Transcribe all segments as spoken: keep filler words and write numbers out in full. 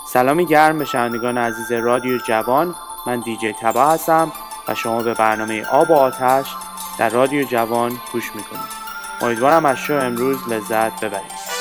سلامی گرم به شنوندگان عزیز رادیو جوان. من دیجی تبا هستم و شما به برنامه آب و آتش در رادیو جوان گوش میکنید. امیدوارم از شو امروز لذت ببرید.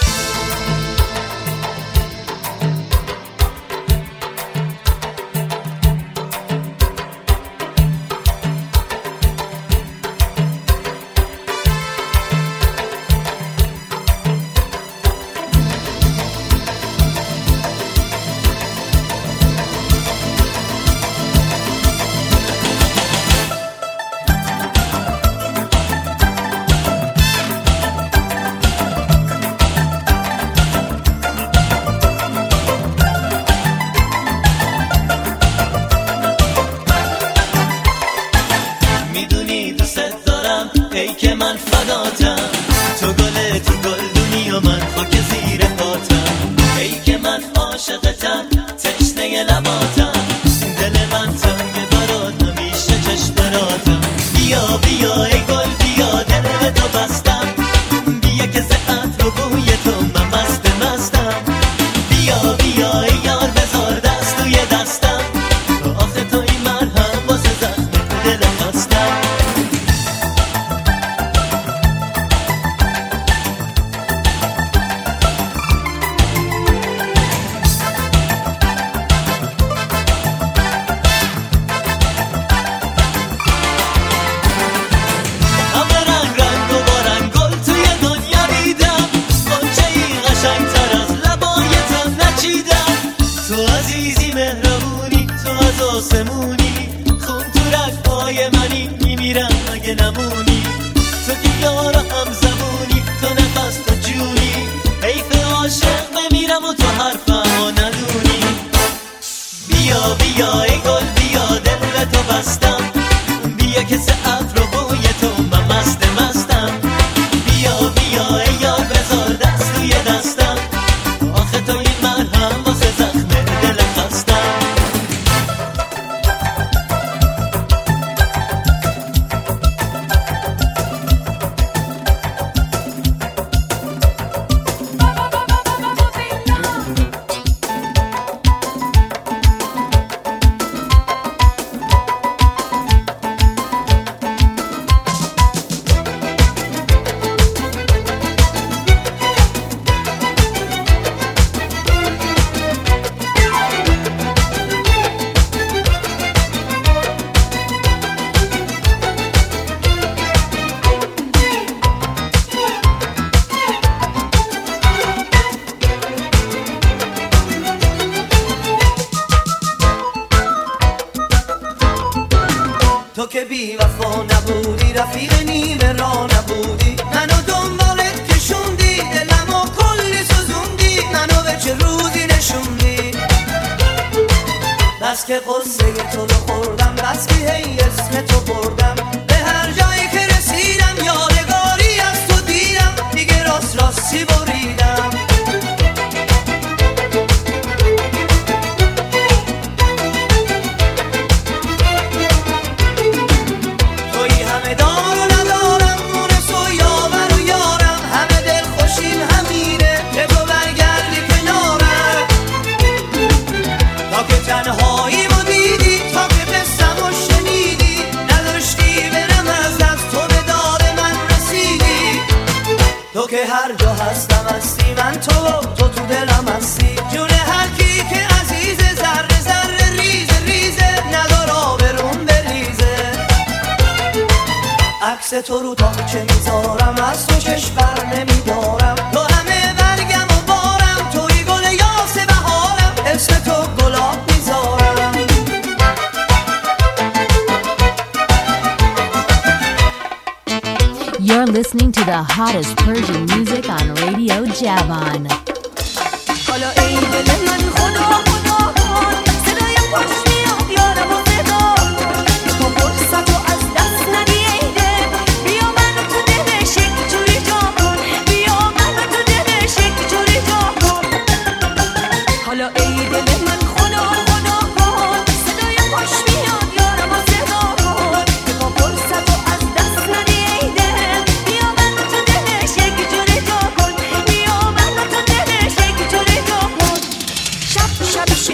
تو رو تا چه میذارم از تو چشم بر نمیدارم تو همه برگم و بارم توی گل یاس بهارم اسم تو گلاب میذارم. You're listening to the hottest Persian music on Radio Javan. حالا ای دل من خدا خدا کن صدای خوش میاد یارم و صدا تو فرصت و از دست ندی ای دل بیا منو تو دلش یک جوری جا کن بیا منو تو دلش یک جوری جا کن. حالا ای دل من خدا خدا کن صدای خوش میاد یارم و صدا کن تو فرصت و از دست ندی ای دل بیا منو تو دلش یک جوری جا کن بیا منو تو دلش یک جوری جا کن. شب شب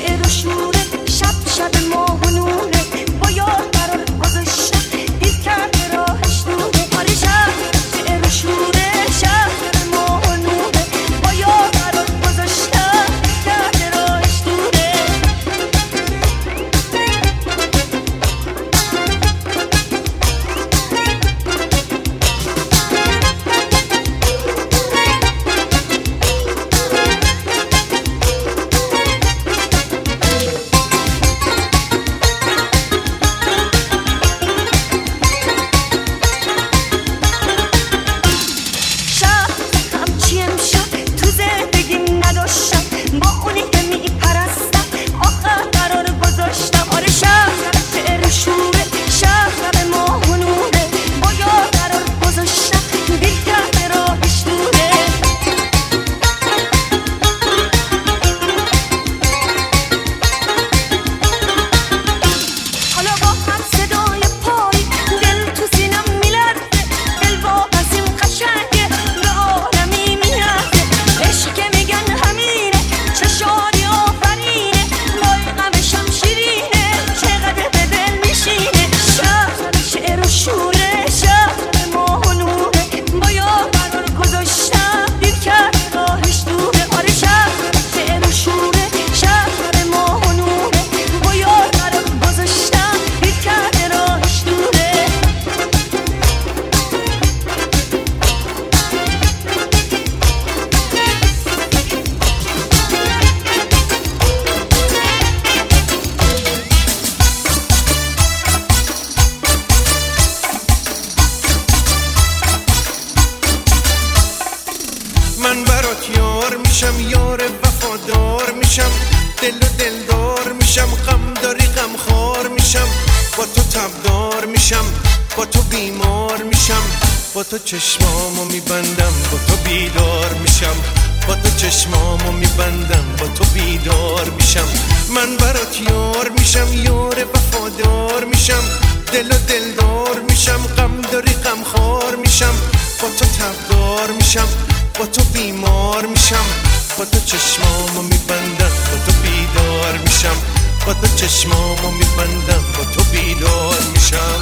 من برات یار میشم، یار وفادار میشم، دل و دلدار میشم، غم داری غم خار میشم، با تو تبدار میشم، با تو بیمار میشم، با تو چشمامو میبندم، با تو بیدار میشم، با تو چشمامو میبندم، با تو بیدار میشم. من برات یار میشم، یار وفادار میشم، دل و دلدار میشم، غم داری غم خار میشم، با تو تبدار میشم، با تو بیمار میشم، با تو چشمامو میبندم، با تو بیدار میشم، با تو چشمامو میبندم، با تو بیدار میشم.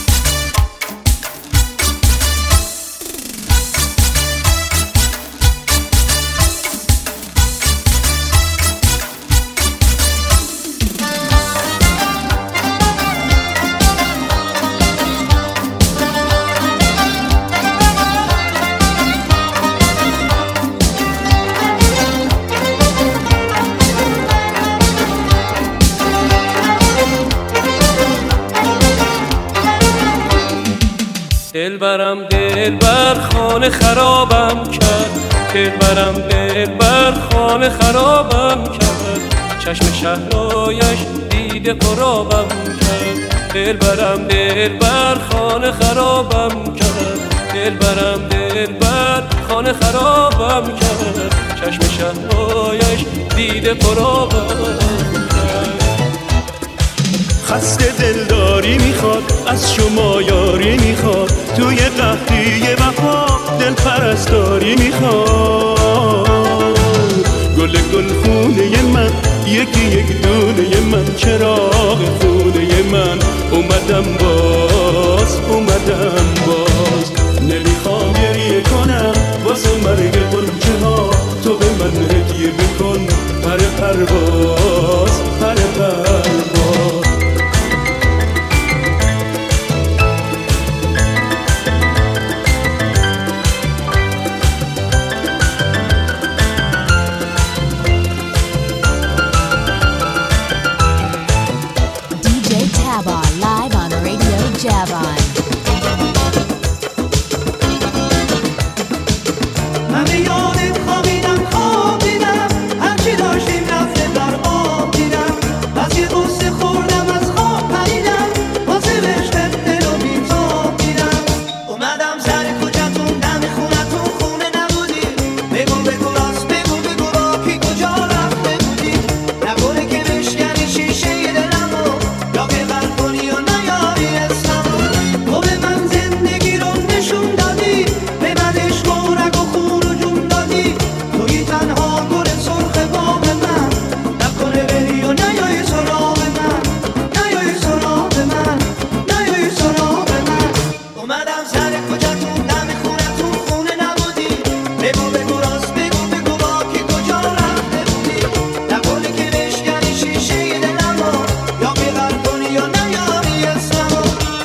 دل برم دل بر خانه خرابم کرد، دل برم دل بر خانه خرابم کرد، چشم شهرایش دیده قرابم کرد. دل برم دل بر خانه خرابم کرد، دل برم دل بر خانه خرابم کرد، چشم شهرایش دیده قرابم کرد. خسته دلداری میخواد، از شما یاری میخواد، توی قحطی وفا دل پرستاری میخواد. گل گل خونه من، یکی یک دونه من، چراغ خونه من، اومدم باز اومدم باز. نمیخوام گریه کنم واسه مرگ غنچه ها، تو به من هدیه بکن پر پرواز پر پرواز. Live on Radio Javon. همه یادت خوابیدم خوابیدم، هرچی داشتیم رفته در آب دیدم، از یه قصه خوردم از خواب پریدم، واسه عشقت دل و بی‌تاب دیدم. اومدم سر کوچه‌تون دم خونتون، خونه نبودی، بگو بگو راست بگو بگو با کی کجا رفته بودی، نکنه که بشکنی شیشه دلمو، یا که غرق کنی و نیاری اسممو. تو به من زندگی رو نشون دادی، به من عشق و رگ و خون و جون دادی، توی تنها گل سرخ باغ من، نکنه بری و نیای سراغ من، نیای سراغ من، نیای سراغ من. اومدم سر کوچه‌تون دم خونتون، خونه نبودی، بگو بگو راست بگو بگو با کی کجا رفته بودی، نکنه که بشکنی شیشه دلمو، یا که غرق کنی یا نیاری اسممو.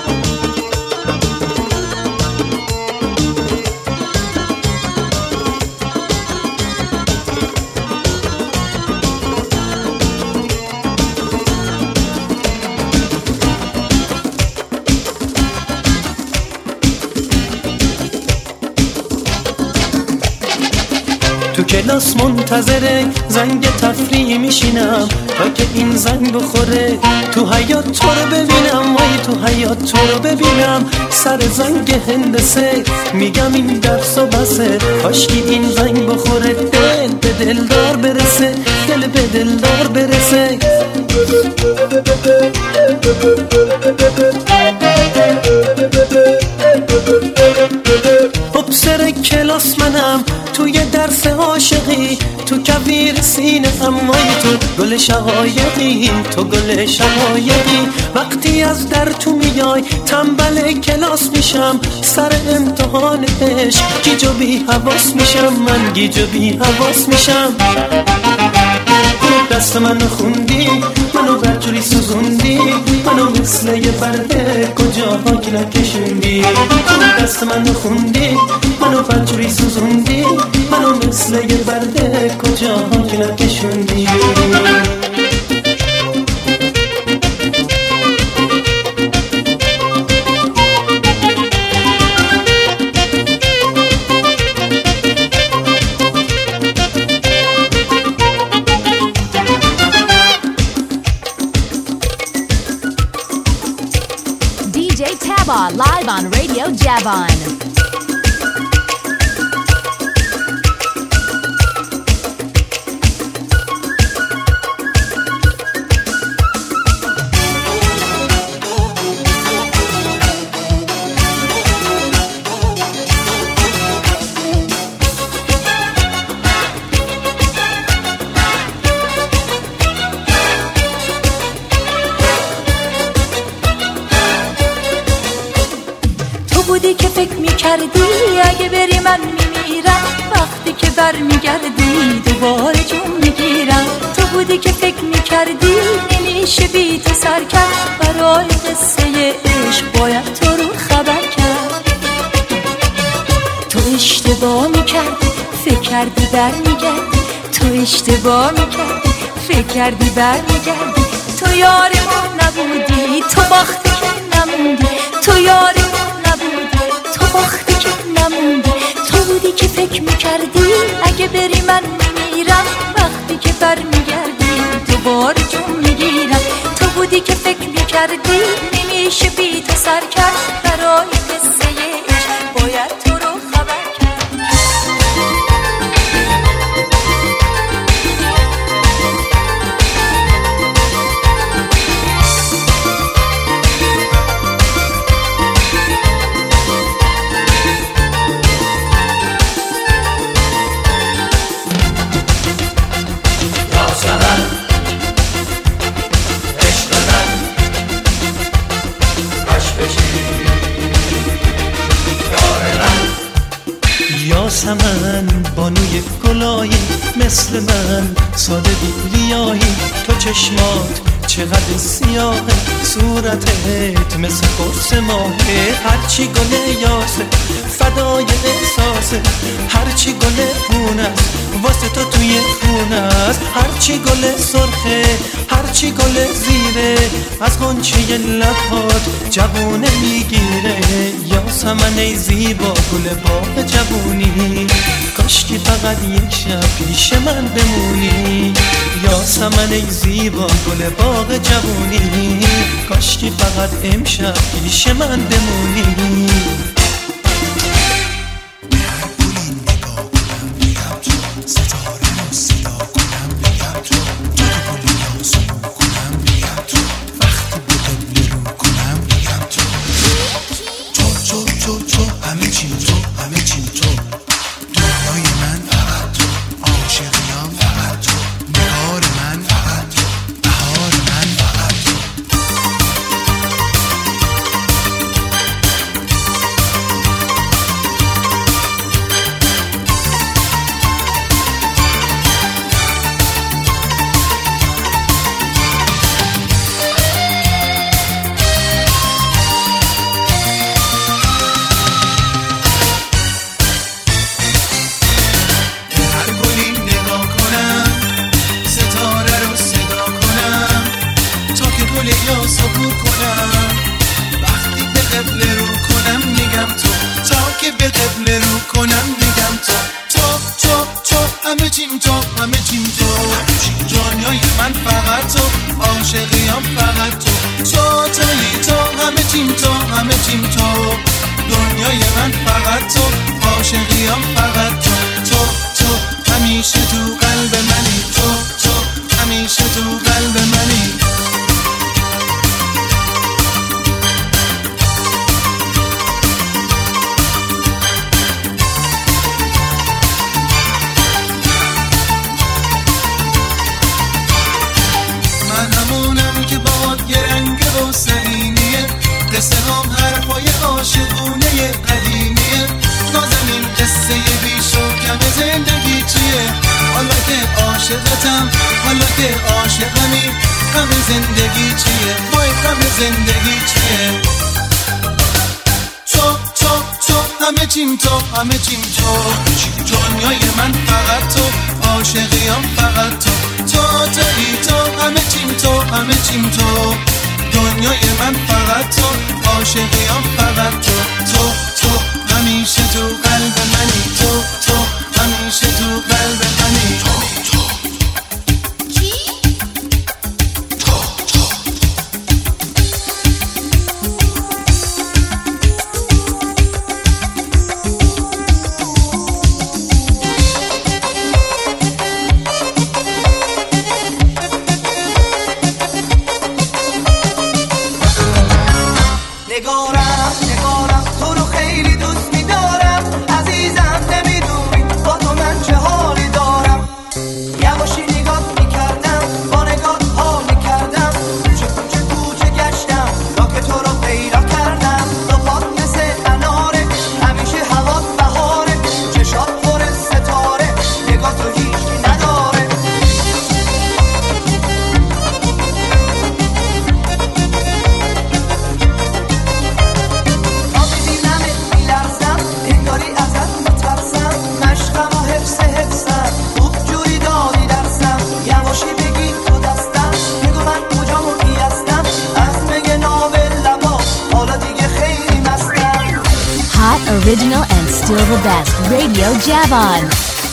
تو کلاس منتظره زنگ تفریح میشینم تا که این زنگ بخوره، تو حیاط تو رو ببینم، وای تو حیاط تو رو ببینم، سر زنگ هندسه میگم این درس و بسه، کاشکی این زنگ بخوره، دل به دلدار برسه، دل به دلدار برسه. سر کلاس منم توی درس عاشقی، تو کویر سینه امای تو گل شقایقی، تو گل شقایقی. وقتی از در تو میای تنبل کلاس میشم، سر امتحان عشق گیج و بی حواس میشم، من گیج و بی حواس میشم. دست منو خوندی، منو برجوری سوزوندی، منو مثل یه برده کجا پاک نکشوندی. دست منو خوندی، منو برجوری سوزوندی، منو مثل یه برده کجا پاک نکشوندی. live on Radio Javan. بودی که فکر میکردی اگه بری من میمیرم، وقتی که بر میگردی دوباره جون میگیرم. تو بودی که فکر میکردی نمیشه بی تو سر کرد، برای قصه عشق باید تو رو خبر کرد. تو اشتباه میکردی فکر کردی بر میگردی، تو اشتباه میکردی فکر کردی بر میگردی. تو یار ما نبودی، تو باختی که نموندی، تو یار ما نبودی، تو باختی که نموندی. تو بودی که فکر میکردی اگه بری من میمیرم، وقتی که بر میگردی دوباره جون میگیرم. تو بودی که فکر میکردی نمیشه بی تو سر کرد، برای قصه عشق باید تو رو خبر کرد. یاسمن بانوی گلایی مثل من ساده بی ریایی. تو چشمات چقدر سیاهه، صورتت مثل قرص ماهه. هرچی گل یاسه فدای احساسه، هرچی گل خونست واسه تو توی خونست. هرچی گل سرخه هرچی گل زیره، از غنچه لبات جوونه میگیره. یاسمن ای زیبا گل باغ جوونی، کاشکی فقط یک شب پیش من بمونی. یاسمن ای زیبا گل باغ جوونی، کاشکی فقط امشب پیش من بمونی. still the best, Radio Javon.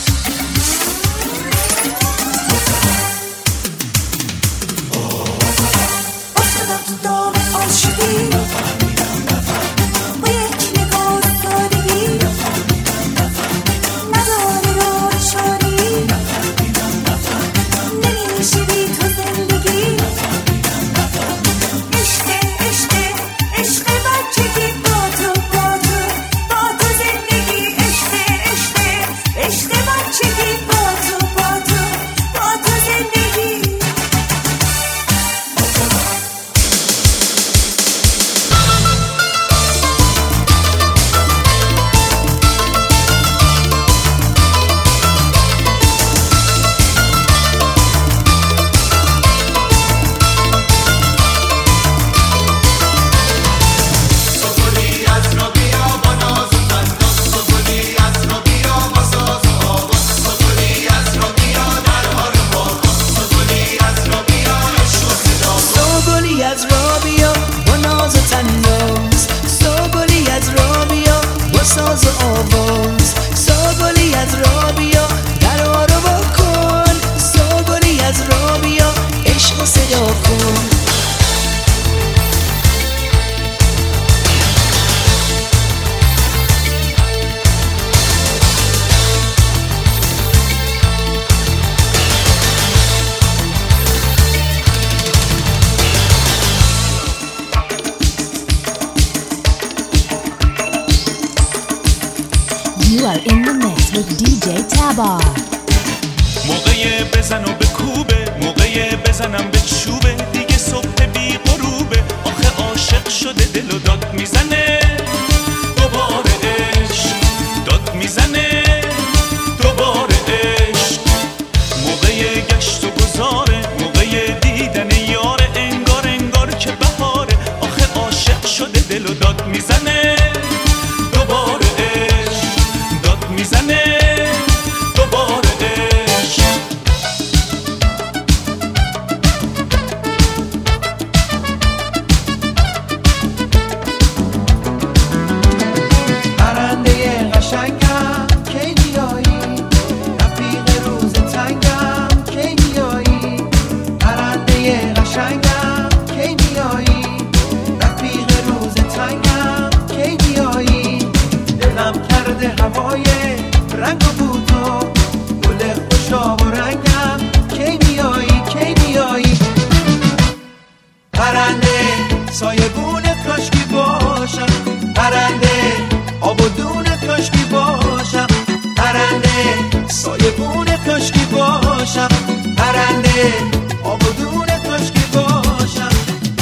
You are in the mix with دی جی Tabar. موقع بزن و بکوبه، موقع بزنم به چوبه، دیگه صبح بی غروبه، آخه عاشق شده دل و داد میزنه، دوباره عشق داد میزنه، دوباره عشق. موقع گشت و گذاره، موقع دیدن یاره، انگار انگار که بهاره، آخه عاشق شده دل و داد میزنه، دوباره عشق داد میزنه، دوباره عشق. پرنده قشنگم کی میایی، رفیق روز تنگم کی میایی، پرنده قشنگم کی میایی، رفیق روز تنگم کی میایی. دلم کرده هوای رنگ و بوتو، گل خوشاب و رنگم کی میایی کی میایی. پرنده سایبون کاشکی باشم، پرنده آب و دون کاشکی باشم، پرنده سایبون کاشکی باشم، پرنده آب و دون کاشکی باشم.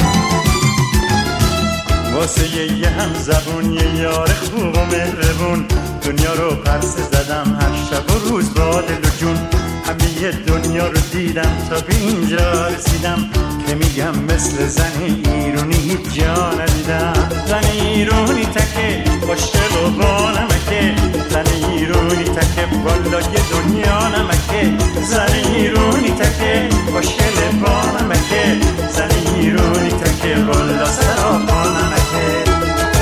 واسه یه هم زبون یه یار خوب و مهربون، دنیا رو پرسه زدم هر شب و روز با دل و جون. همه دنیا رو دیدم تا به اینجا رسیدم، که میگم مثل زن ایرونی هیچ جا ندیدم. زن ایرونی تکه خوشگل و با نمکه، زن ایرونی تکه والا یه دنیا نمکه، زن ایرونی تکه خوشگل با نمکه، زن ایرونی تکه والا سراپا نمکه.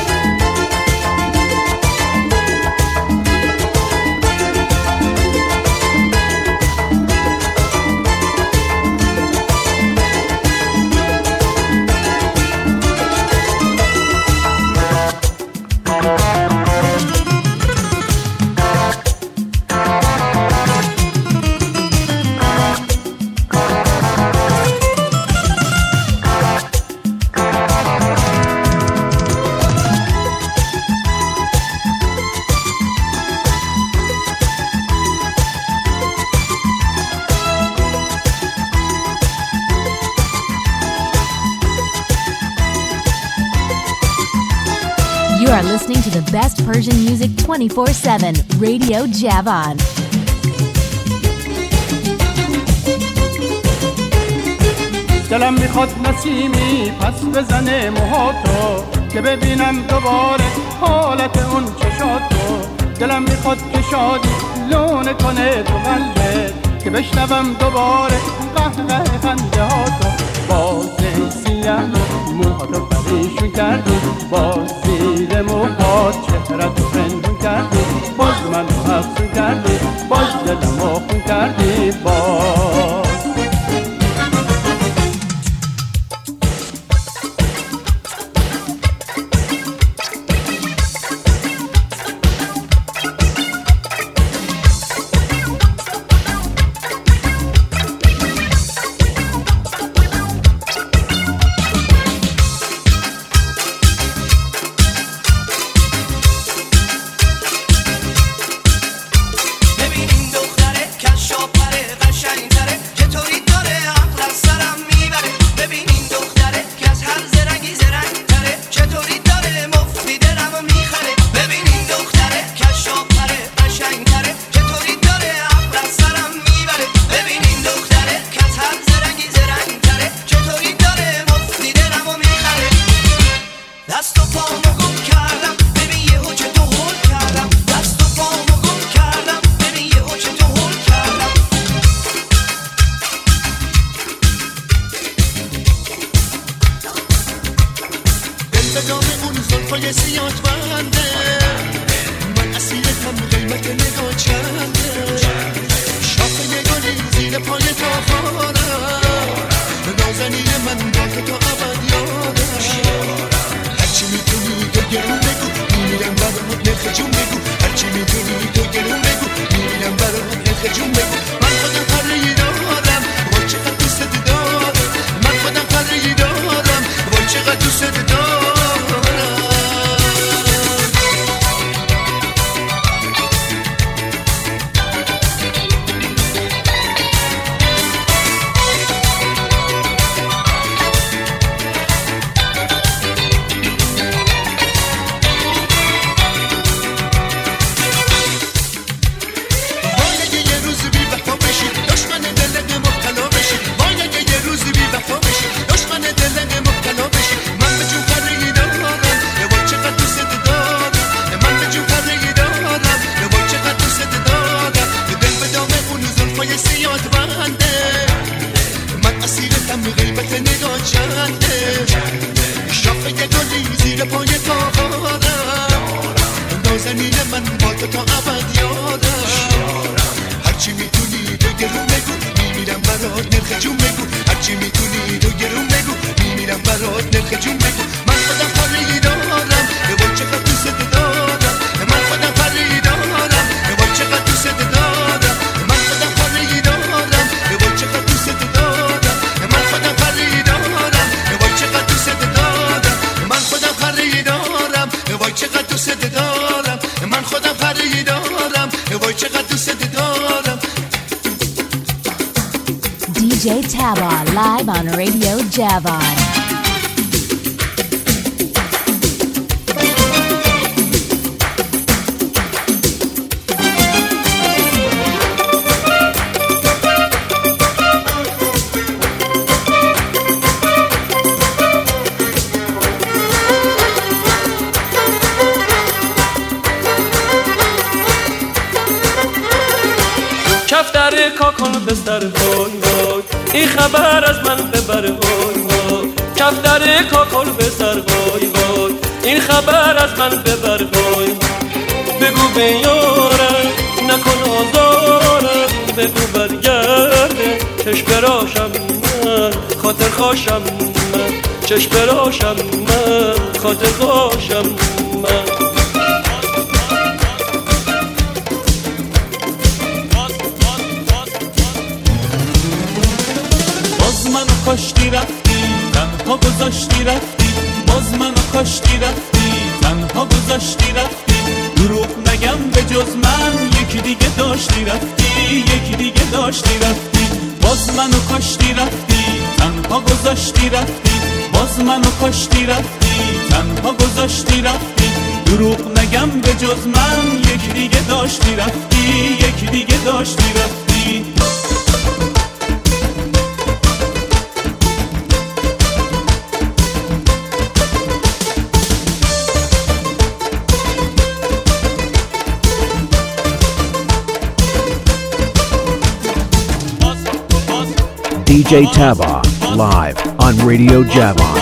You are listening to the best Persian music twenty-four seven, Radio Javon. دلم میخواد نسیمی پس بزنه موهاتو، که ببینم دوباره حالت اون چشاتو. دلم میخواد که شادی لونه کنه تو قلبت، که بشنوم دوباره قهقه خنده ها تو. باز سیه موهاتو پریشون کردی، باز زیر موهات چهره‌تو پنهون کردی، باز منو افسون کردی، باز دلمو خون کردی. باز D J Taba live on Radio Javon. کفتر کاکل بستر وای وای این خبر از من ببر وای وای کفتر کاکل بستر وای وای این خبر از من ببر وای بگو به یارم نکن آزارم بگو برگرده چشم براشم من خاطر خوشم من چشم براشم من خاطر خوشم من منو کاشتی رفتی تنها گذاشتی رفتی باز منو کاشتی رفتی تنها گذاشتی رفتی دروغ نگم به جز من یکی دیگه داشتی رفتی یکی دیگه داشتی رفتی باز منو کاشتی رفتی تنها گذاشتی رفتی باز منو کاشتی رفتی تنها گذاشتی رفتی دروغ نگم به جز من یکی دیگه داشتی رفتی یکی دیگه داشتی رفتی D J Taba, live on Radio Javon.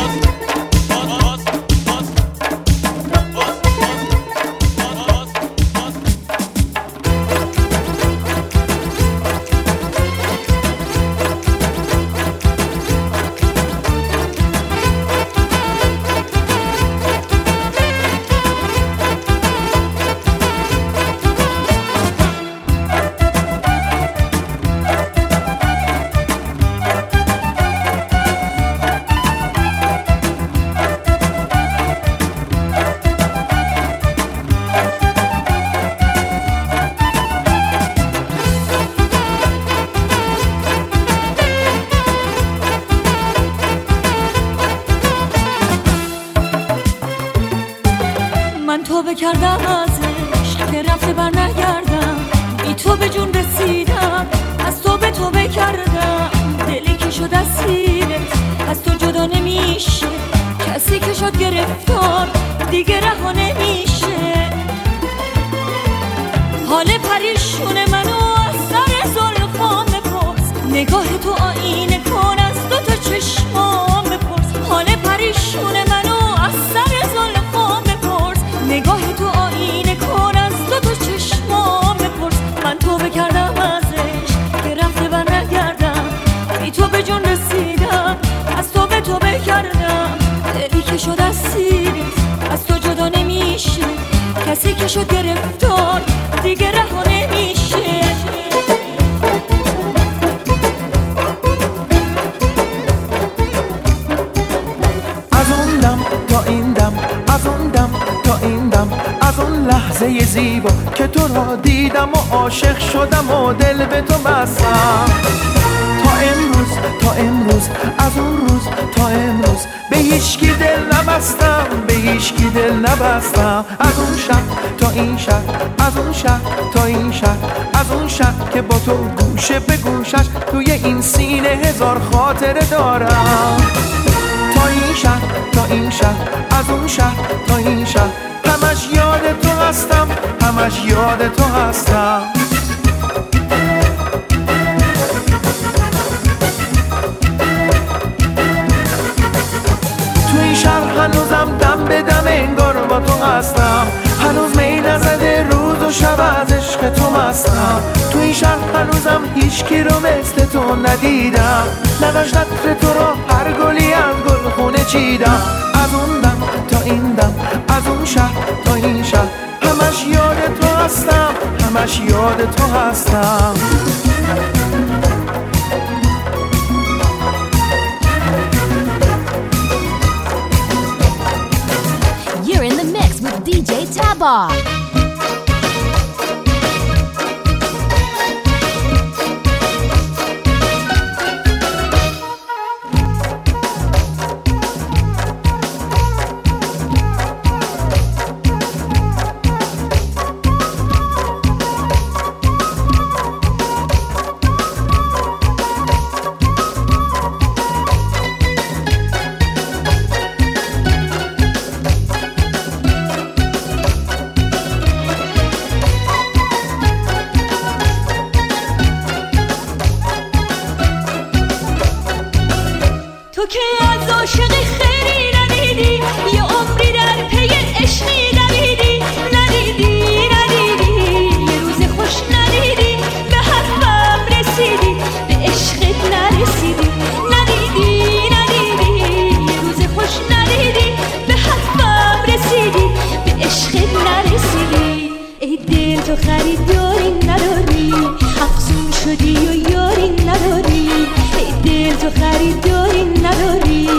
توبه کردم ازش که رفته بر نگردم، بی تو به جون رسیدم، از تو به توبه کردم. دلی که شد اسیرت از تو جدا نمیشه، کسی که شد گرفتار دیگه رها نمیشه. حال پریشون منو از سر زلفام بپرس، نگاه تو آینه کن از دو تا چشمام بپرس. حال پریشون منو از سر زلفام بپرس، نگاه تو آینه کن از دو تا چشمام بپرس. من توبه کردم ازش که رفته بر نگردم، بی تو به جون رسیدم، از تو به توبه کردم. دلی که شد اسیرت از تو جدا نمیشه، کسی که شد گرفتار دیگه رها نمیشه. از اون دم تا این دم، از اون دم تا این دم، از اون لحظه زیبا که تو را دیدم و عاشق شدم و دل به تو بستم. تا امروز تا امروز از اون روز تا امروز به هیچکی دل نبستم، به هیچکی دل نبستم. از اون شب تا این شب، از اون شب تا این شب، از اون شب که با تو گوشه به گوشش توی این سینه هزار خاطره دارم. تا این شب تا این شب، از اون شب تا این شب، همش یاد تو هستم، همش یاد تو هستم. تو این شهر هنوزم دم به دم انگار با تو هستم، هنوز می نزده روز و شب از عشق تو مستم. تو این شهر هنوزم هیچکی رو مثل تو ندیدم، نداشت عطر تو رو هر گلی از گل خونه چیدم. از اون دم تا این دم، از اون شهر تا این شهر، همش یاد تو هستم، همش یاد تو هستم. You're in the mix with D J Taba. خریداری نداری،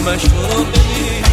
همش تو رو ببینم.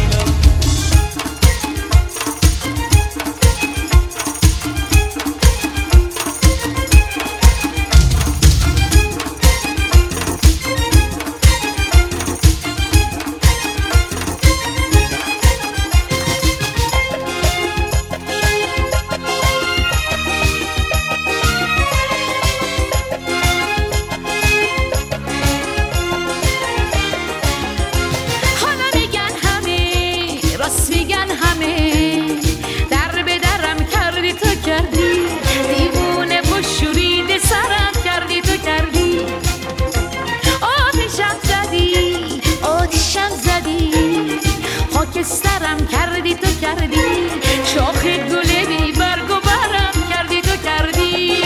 سرم کردی تو کردی، شاخ گل بی برگ و برم کردی تو کردی.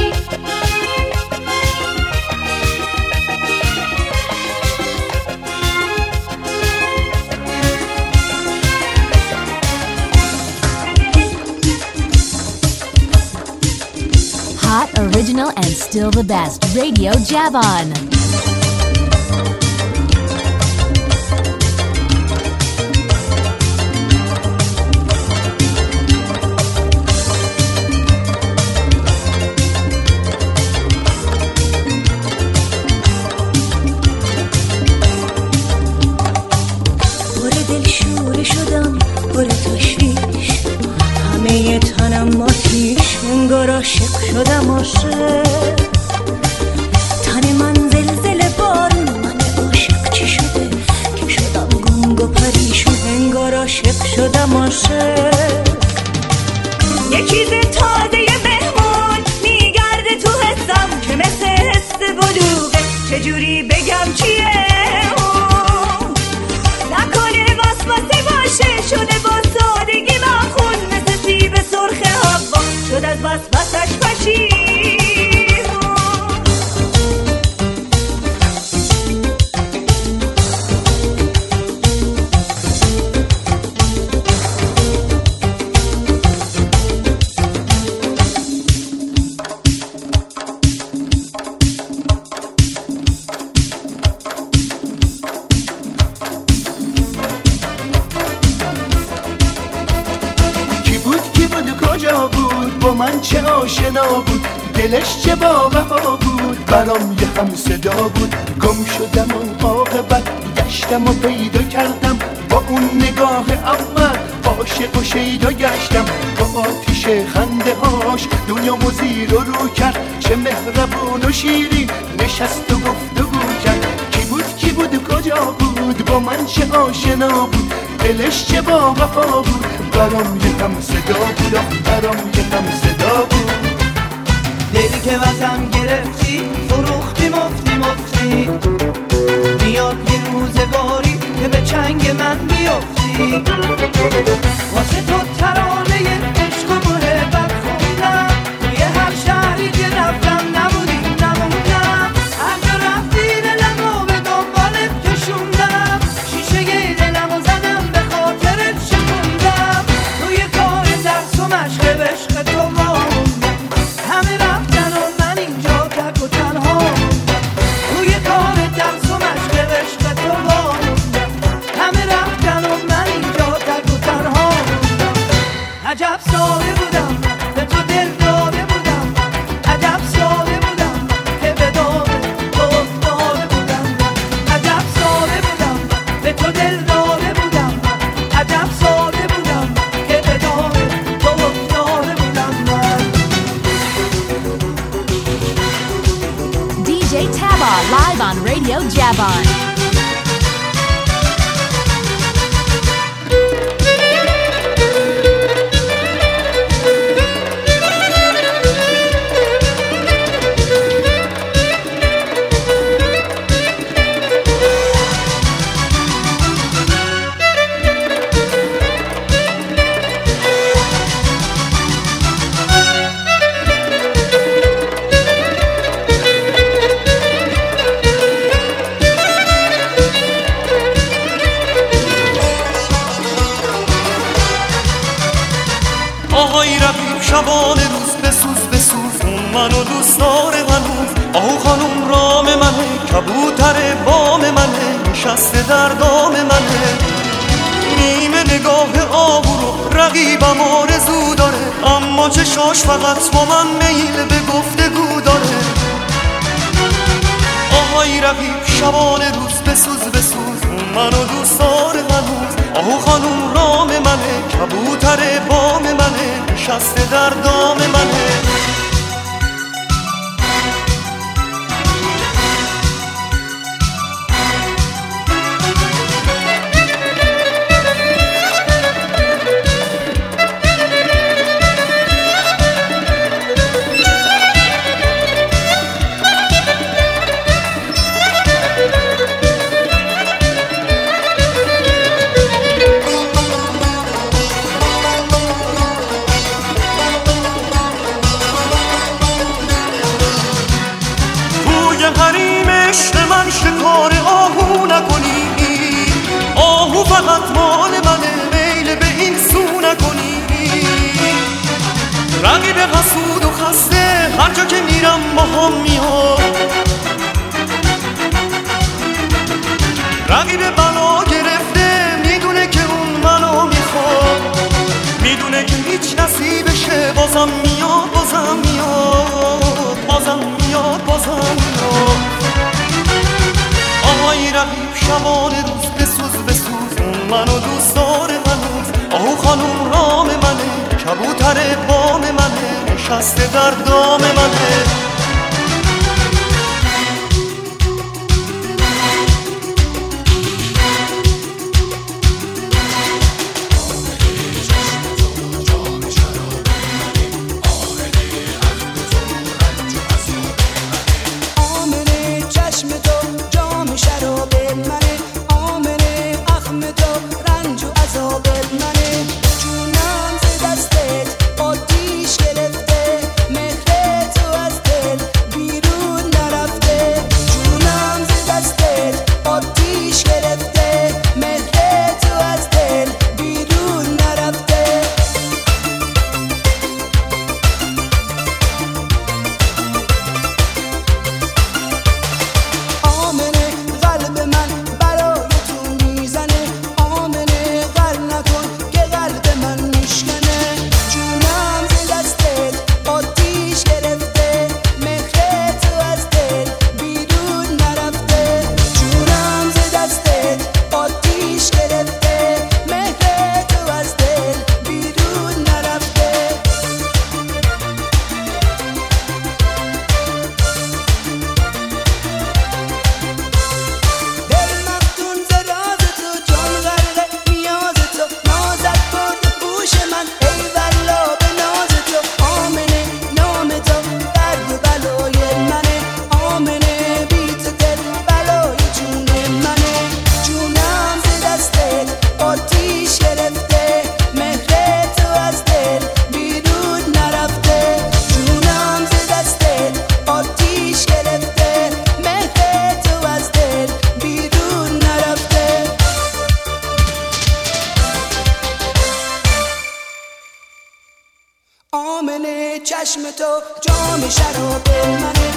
Hot, original, and still the best. Radio Javon. انگار عاشق شدم عاشق، تن من زلزله بارون، من عاشق چی شده که شدم گنگ و پریشون. انگار عاشق شدم عاشق، یه چیز تازه مهمان میگرده تو حسم که مثل حس بلوغه، چجوری بگم چیه نکنه واسواسه باشه، شده با سادگی مخون مثل سیب سرخ هوا، شد از وسوسش پشیمون. من چه آشنا بود، دلش چه با وفا بود، برام یه هم صدا بود. گم شدم اون عاقبت، گشتم و پیدا کردم با اون نگاه اول، عاشق و شیدا گشتم با آتیش خنده هاش، دنیامو زیر و رو کرد. چه مهربون و شیرین نشست و گفتگو کرد. کی بود کی بود و کجا بود، با من چه آشنا بود، دلش چه با وفا بود، برام یه هم صدا بود، برام یه هم صدا بود. دلی که واسم گرفتی فروختی مفتی مفتی، میاد یه روزگاری که به چنگ من بیفتی. واسه تو ترانه عشق و محبت خوندم، توی هر شهری که رفتم نبودی نموندم. هر جا رفتی دلمو به دنبالت کشوندم، شیشه دلمو زدم به خاطرت شکوندم. توی کار درس و مشق عشق تو موندم، همه رفتن و من اینجا تک و تنها موندم. توی کار درس و مشق عشق تو موندم، همه رفتن و من اینجا تک و تنها موندم. عجب ساده بودم به تو دل داده بودم، عجب ساده بودم که به دام تو افتاده بودم. عجب ساده بودم به تو دل داده بودم، عجب ساده بودم که به دام تو افتاده بودم من. D J Taba live on Radio Javon. آهای رفیق شبان روز بسوز بسوز، اون منو دوست داره هنوز. آهو خانوم رام منه، کبوتر بام منه، نشسته در دام منه. نگاه آهو رو رقیبم آرزو داره، اما چشاش فقط با من میل به گفتگو داره. آهای رقیب شبانه روز بسوز بسوز، منو دوست داره هنوز. آهو خانوم رام منه، کبوتر بام منه، نشسته در دام منه. شکار آهو نکنی، آهو فقط مال منه، میل به این سو نکنی. رقیب حسود و خسته هر جا که میرم با هم میاد، رقیب بلا گرفته میدونه که اون منو میخواد، میدونه که هیچ نصیبشه، بازم میاد بازم میاد بازم میاد بازم میاد. آهای رقیب شبانه روز بسوز بسوز، اون منو دوست داره هنوز. آهو خانوم رام منه، کبوتر بام منه، نشسته در دام منه. آمنه چشم تو جام شراب منه،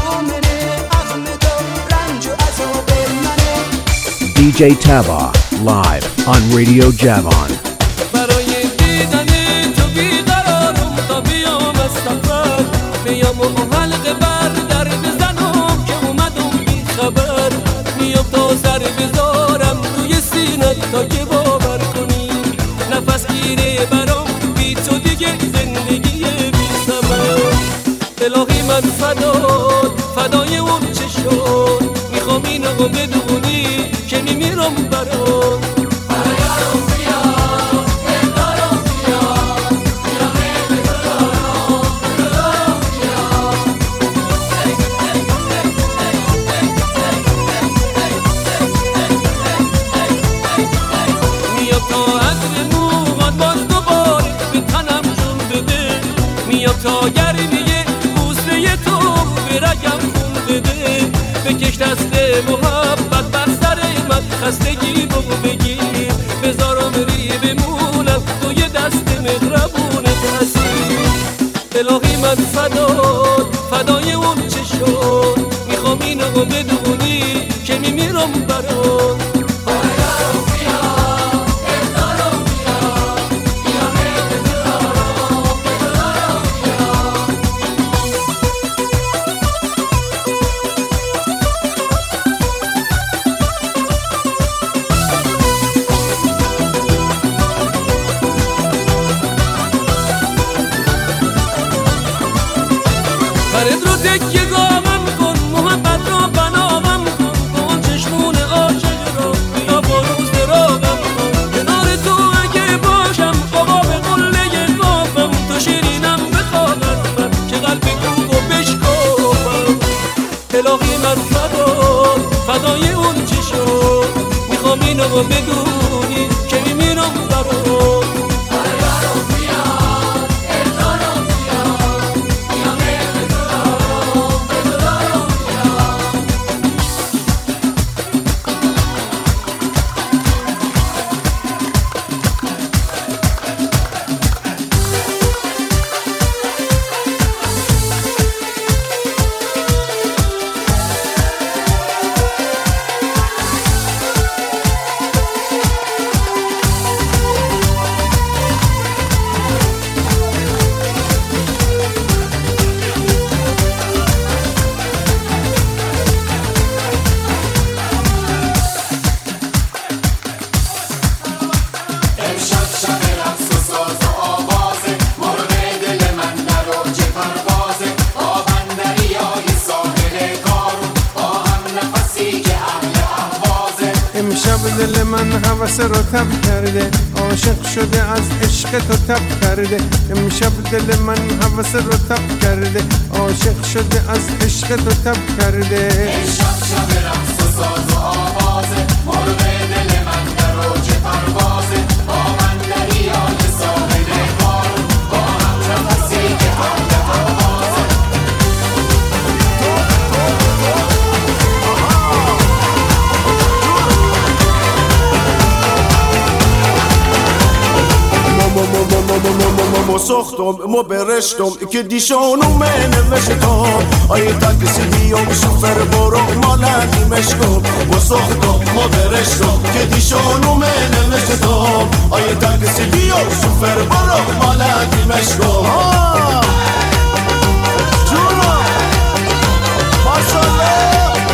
آمنه اخم تو رنج و عذاب منه. دی جی Taba live on Radio Javon. برای دیدن تو بیقرارم تا بیام از سفر، بیام و حلقه بر در بزنم که اومدم بی خبر. میام تا سر بذارم روی سینت تا که باور کنی، نفس گیره برام بی تو دیگه زندگی بی ثمر. الهی من فدات فدای اون چشم، میخوام اینو بدونی که میمیرم برات. تا گرمیه بوسه تو به رگم خون بده، بکش دست محبت بر سر من، خستگی بگو بگیر بذارم ری بمونم توی دست مهربونت هستی. الهی من فدات فدای اون چشم، میخوام اینو بدونی که میمیرم برات. و بدونی که میمیرم برات. دل من هوس رو تب کرده، عاشق شده از عشق تو تب کرده. امشب دل من هوس رو تب کرده، عاشق شده از عشق تو تب کرده. امشب شب رقص و ساز و آوازه، مرغ دل من در اوج پروازه. با من دریای ساحل قارون، با هم نفسی که حمل پروازه. مو ساختم مو برشتم که دیشانو من نوشتم آیه تاکسی بیام شوفر برو مالکی مشکم. مو ساختم مو برشتم که دیشانو من نوشتم آیه تاکسی بیام شوفر برو مالکی مشکم. جونا ماشالله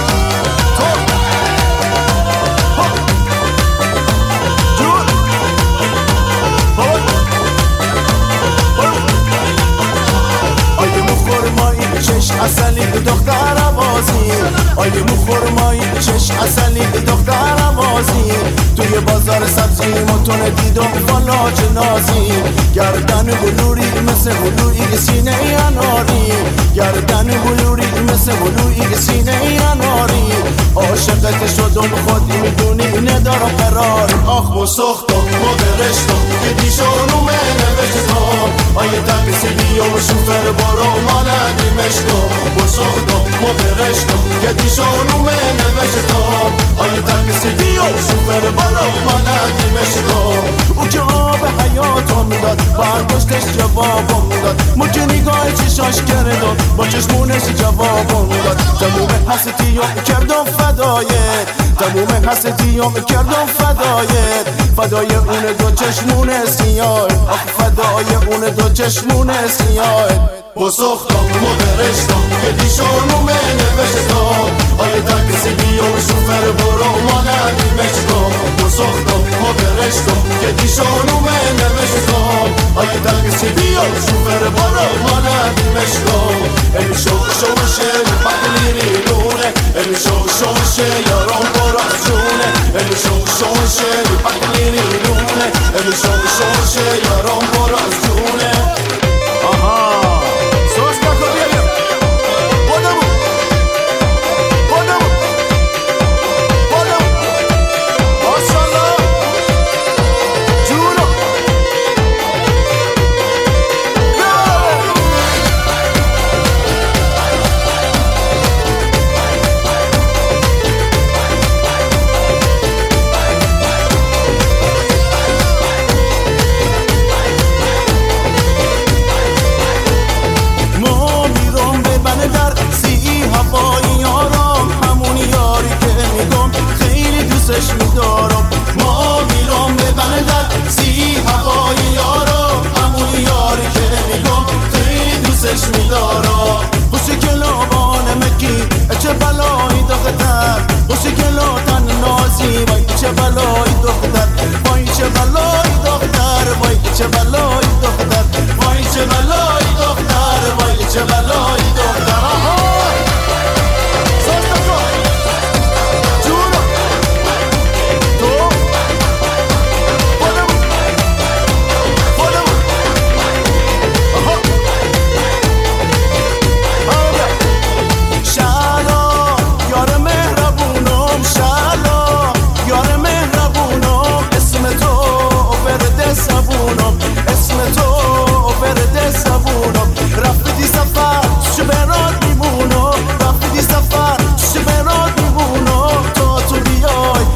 چش اصلی دختر بازی، آیه مو خرمایی چش اصلی دختر بازی. توی بازار سبزی متون دیدم فلاج نازی، گردن بلوری مثل بلوری سینه اناری، گردن بلوری مثل بلوری سینه اناری. عاشقت شدم خودی میدونی ندارم قرار. آخ مو ساختم مو برشتم که دیشانو من نوشتم آیه تاکسی بیام شوفر برو مالکی مشکم. مو ساختم مو برشتم که دیشانو من نوشتم آیه تاکسی بیام شوفر برو مالکی مشکم. او که آب حیاتم داد برداشتش جوابم داد، مو که نگاه چشاش کردم با چشمونش جوابم داد. تموم حسیتیام کردم فدایت، تموم حسیتیام کردم فدایت. فدای اون دو چشمون سیاه، آخ فدای اون دو چشمون سیاه. مو ساختم مو برشتم که دیشانو من نوشتم آیه تاکسی بیام شوفر برو مالکی مشکم. مو ساختم مو برشتم که دیشانو من نوشتم آیه تاکسی بیام شوفر برو مالکی مشکم. ای شو شوشه بقلیری لونه، ای شو شوشه یارم برات جونه. ای شو شوشه بقلیری لونه، ای شو شوشه یارم برات جونه. آها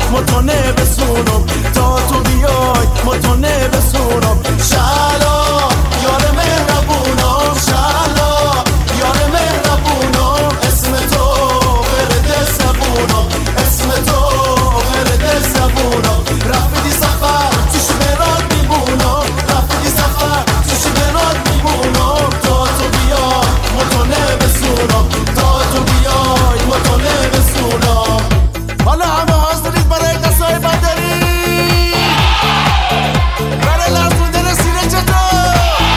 متونه بسونم تا تو بیای متونه بسونم شهلا یار مهربونم شهلا یار مهربونم اسم تو ورد زبونم اسم تو ورد زبونم رفتی سفر چش برات میبونم رفتی سفر چش برات میبونم تا تو بیای متونه بسونم تا تو بیای متونه بسونم حالا همه حاضرید برای قصای بدری برای لرزوندن سینه چطور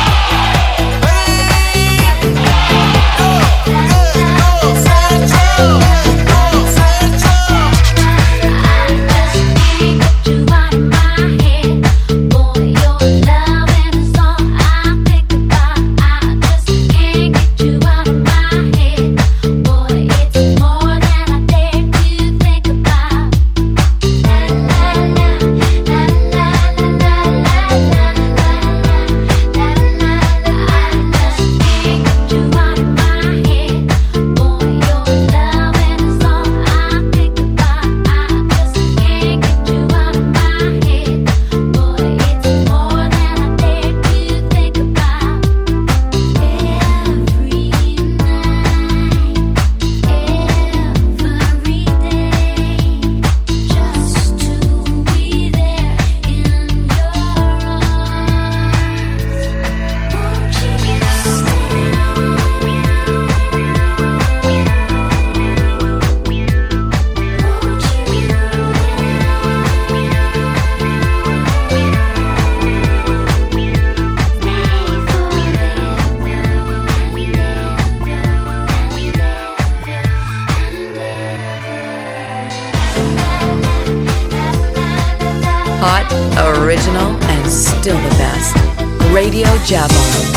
Hot, original, and still the best. Radio Javon.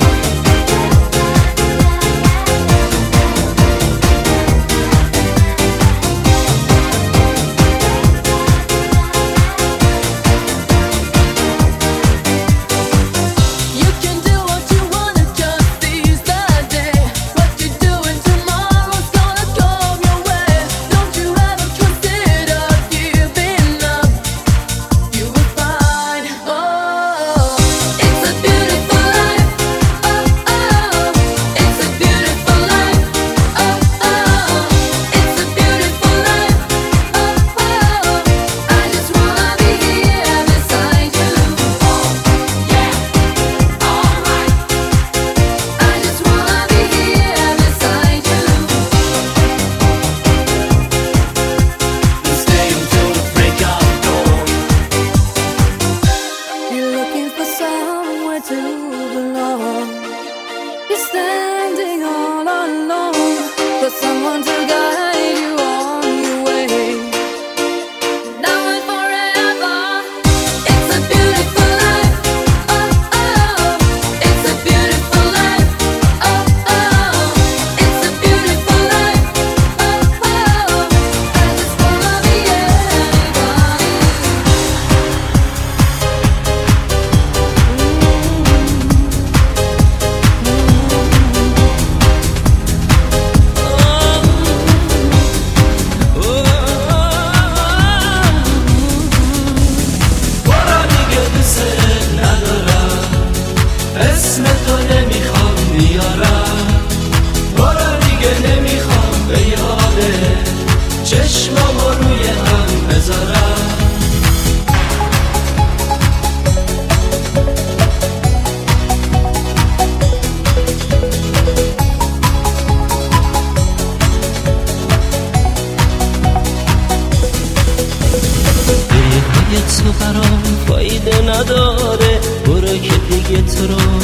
تو برام فایده نداره، برو که دیگه تو رو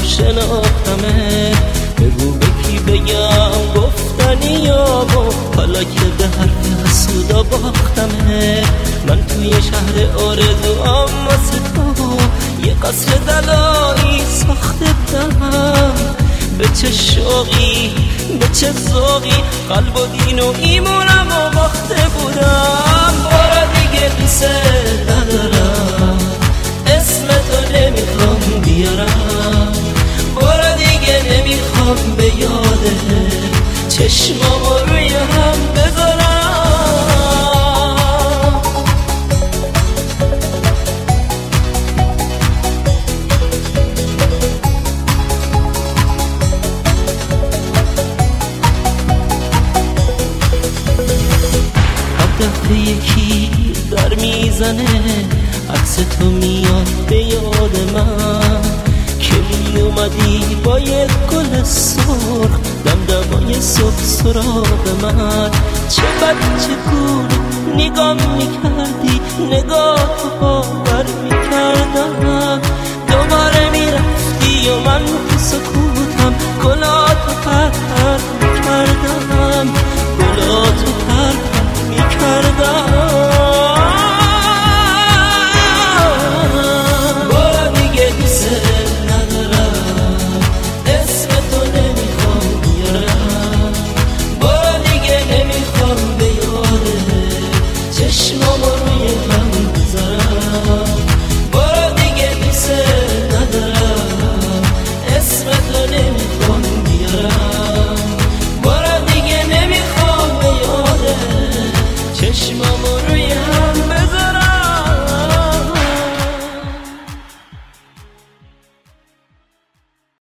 شناختمه. بگو به کی بگم گفتنی یابو، حالا که به حرف حسودا باختمه. من توی شهر آرزوام واسه تو یه قصر دلایی ساخته بودم. به چه شوقی به چه ذوقی قلب و دین و ایمونم و باخته بودم. برو دیگه قصه ندارم، اسم تو نمیخوام بیارم. برو دیگه نمیخوام به یاده چشمامو روی هم بذارم. میزنه عکس تو میاد به یاد من که می اومدی با یک گل سرخ دمدمای صبح سراغ من چه بد چه گونه نگاه میکردی نگاه